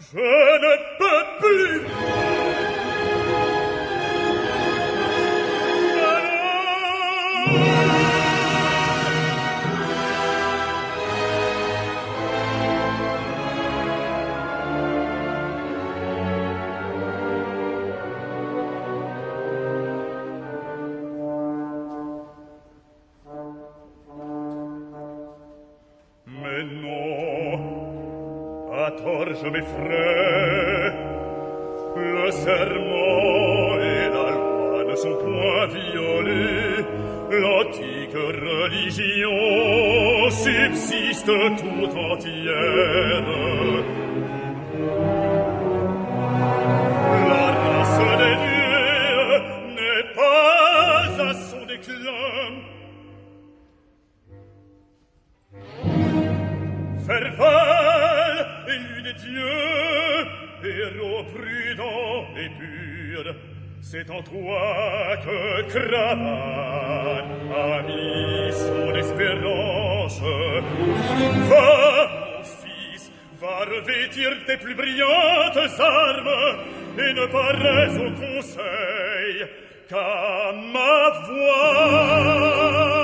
Je ne peux plus. Mais non, à tort je m'effraie. Le serment et la loi ne sont point violés. L'antique religion subsiste tout entière. La race des dieux n'est pas à son déclin. Ferval, élu des dieux, héros prudent et pur, c'est en toi que Cravane a mis son espérance. Va, mon fils, va revêtir tes plus brillantes armes et ne parais au conseil qu'à ma voix.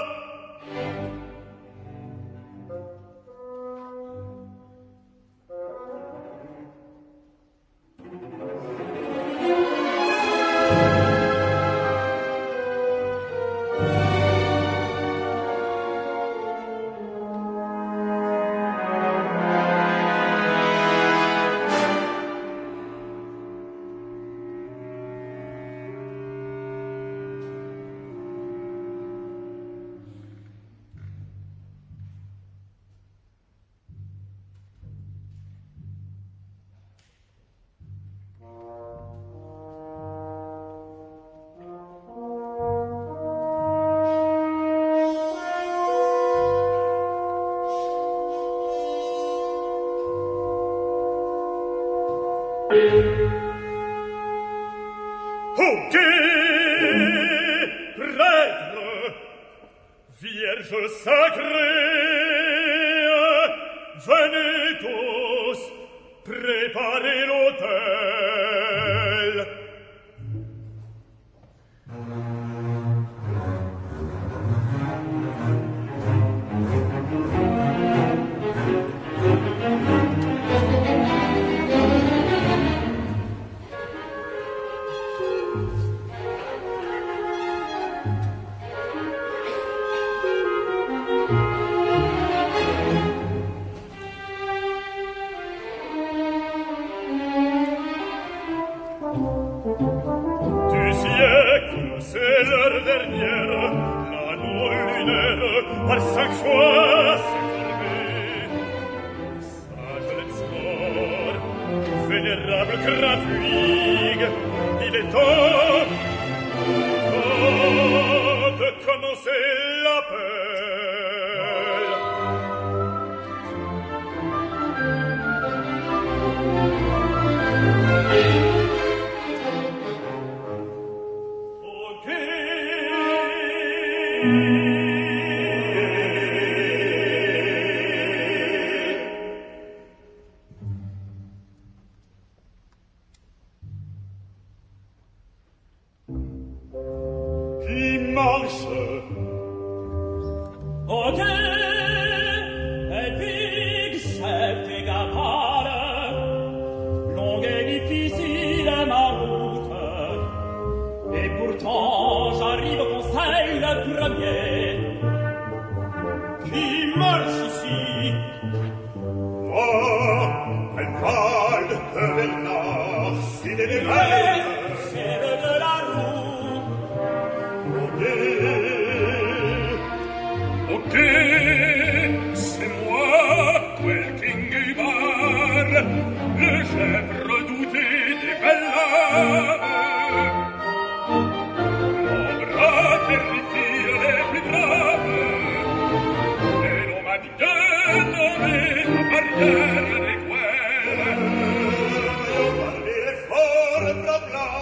Ok, prêtre, vierge sacrée, venez tous préparer l'autel. C'est l'heure dernière, l'anneau lunaire par 5 fois s'est formé. Sage Letscore, vénérable Grapuig, il est temps de commencer l'appel. Qui marche? Ok, Edwig, chef des Gavards, longue et difficile est ma route, et pourtant j'arrive au conseil le premier. Qui marche ici? Oh, un val de Bernard, si des rêves, c'est de la roue. Ok, c'est moi, quel Kingibar, le chef redouté des belles lames. Mon bras terrifie les plus graves, et l'on m'a dit de nommer la barrière des Gouelles. Parler est fort, blabla,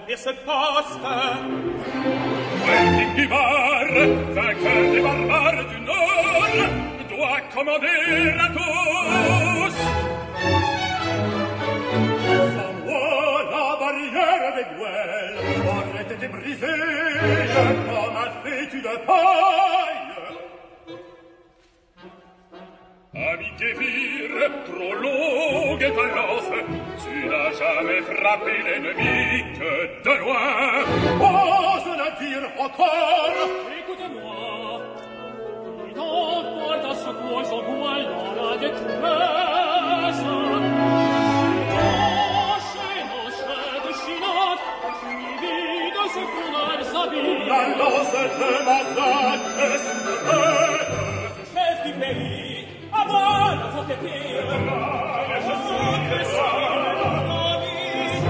remplir ce poste. King du Var, vainqueur des barbares du Nord, doit commander à tous. Sans moi, la barrière des duels aurait été brisée comme un fétu de paille. Ami Guévir, trop longue est ta lance, tu n'as jamais frappé l'ennemi que de loin. Ose le dire encore. Écoute-moi, il emporte à secours son poil dans la détresse. Enchaîne de chinante, suivi de ce fournal s'habille. La lance de Mazan est souveraine. Chef du pays, à moi la forte épée. Je suis que ça, la vie.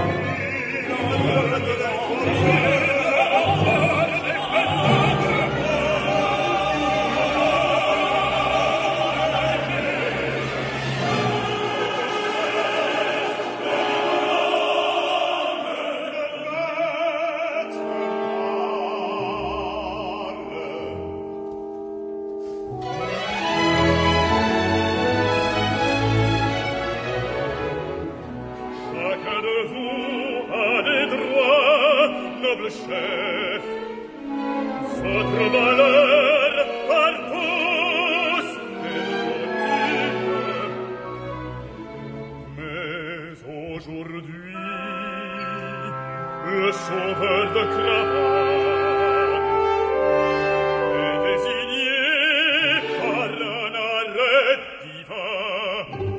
Chef, votre valeur par tous est reconnue. Mais aujourd'hui, le sauveur de Cravate est désigné par un arrêt divin.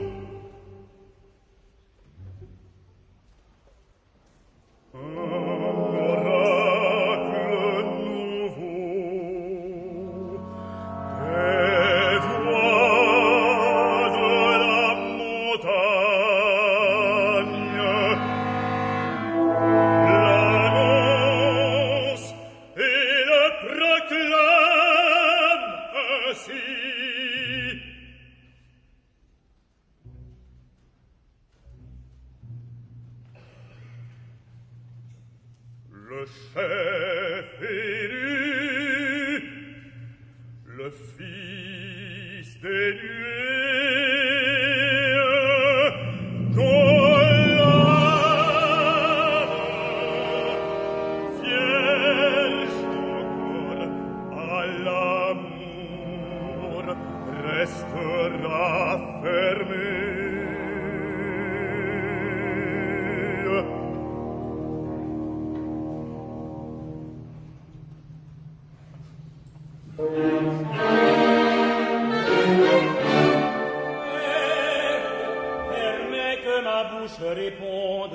Le chef élu, le fils des nuées, Colombe, vierge encore à l'amour, restera fermée. Permets que ma bouche réponde.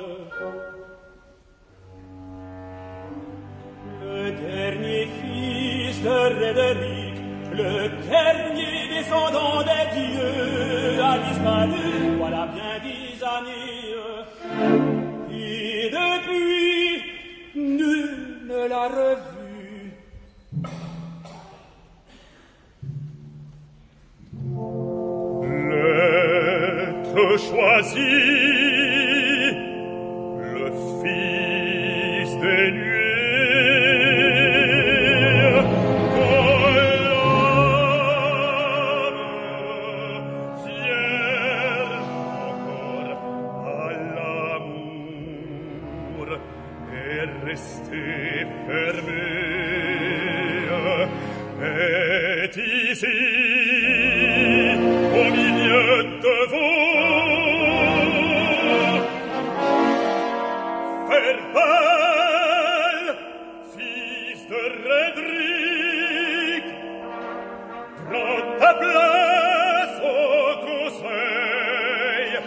Le dernier fils de Rédéric, le dernier descendant des dieux, a disparu, voilà bien 10 années. Et depuis, nul ne l'a revu. L'être choisi, le fils des nuées, Colombe, vierge encore à l'amour, est restée fermée, est ici, au milieu de vous. Farewell, fils de Rédéric, prends ta place au conseil.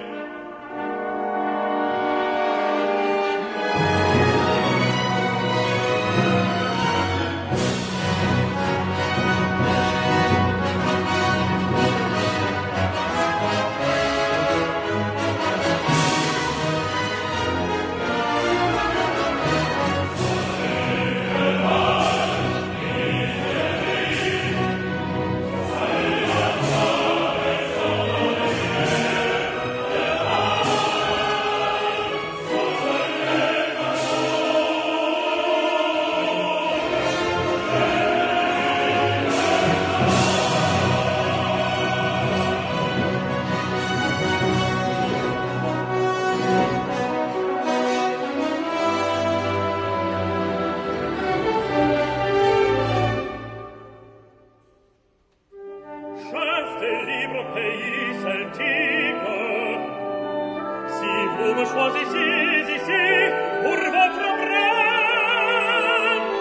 vous me choisissez ici pour votre empreinte.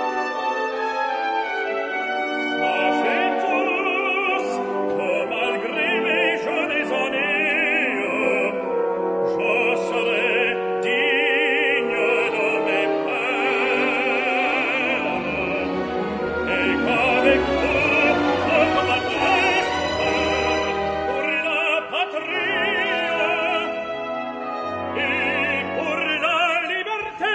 Sachez tous que malgré mes jeunes années, je serai digne de mes pères, et qu'avec vous je m'adresse pour la patrie et pour la liberté.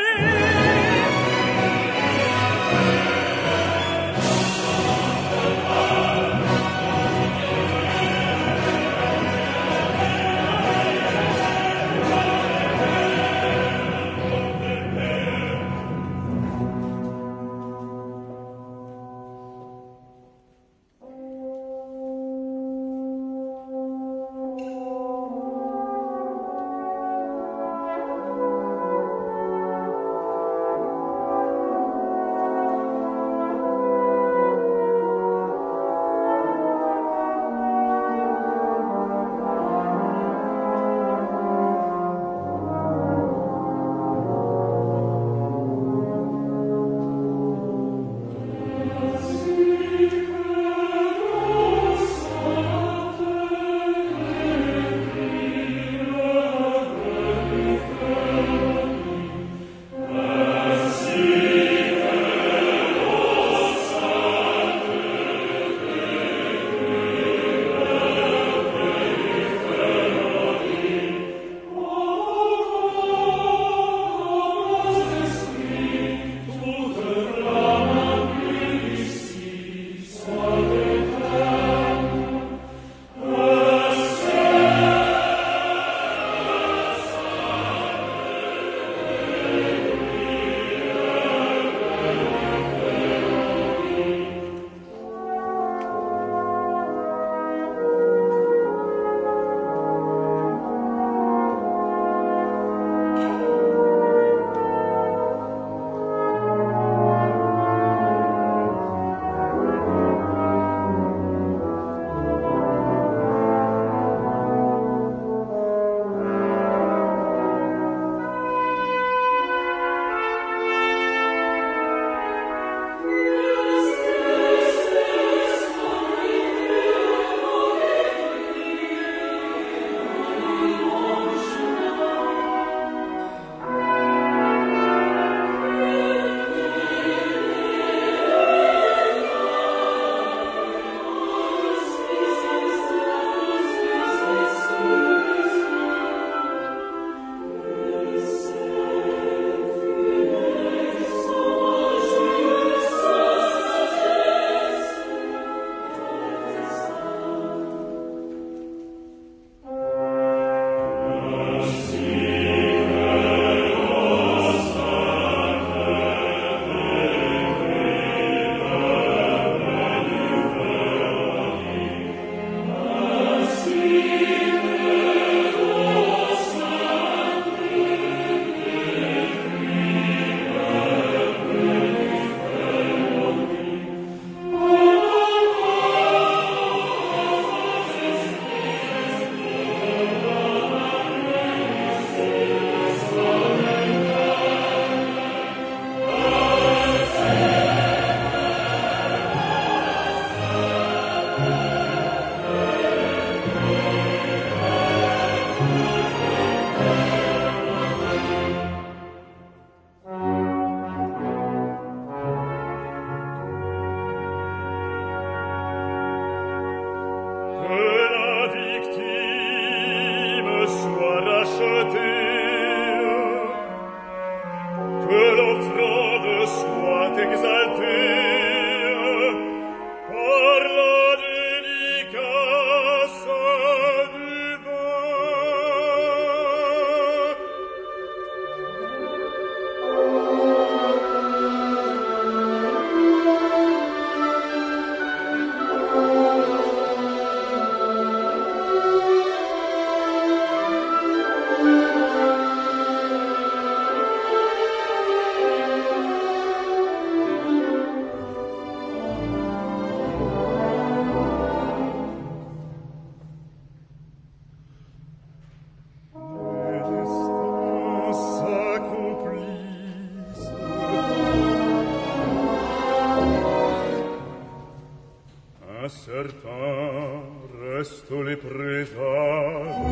presto les présage.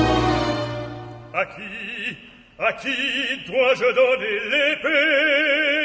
À qui dois-je donner l'épée?